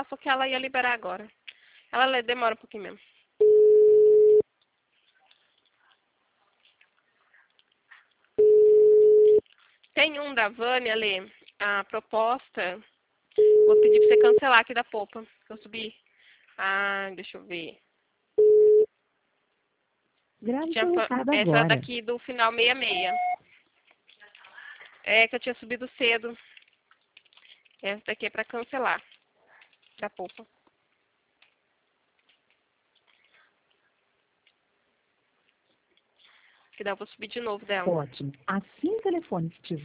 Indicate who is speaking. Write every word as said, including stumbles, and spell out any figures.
Speaker 1: falou que ela ia liberar agora. Ela demora um pouquinho mesmo. Tem um da Vânia ali, a proposta. Vou pedir pra você cancelar aqui da Popa. Eu subi. Ah, deixa eu ver.
Speaker 2: Grave
Speaker 1: Tinha,
Speaker 2: seu recado
Speaker 1: essa
Speaker 2: agora.
Speaker 1: daqui do final sessenta e seis. É que eu tinha subido cedo. Essa daqui é pra cancelar. Da Popa. Que daí eu vou subir de novo dela.
Speaker 2: Ótimo. Assim o telefone estiver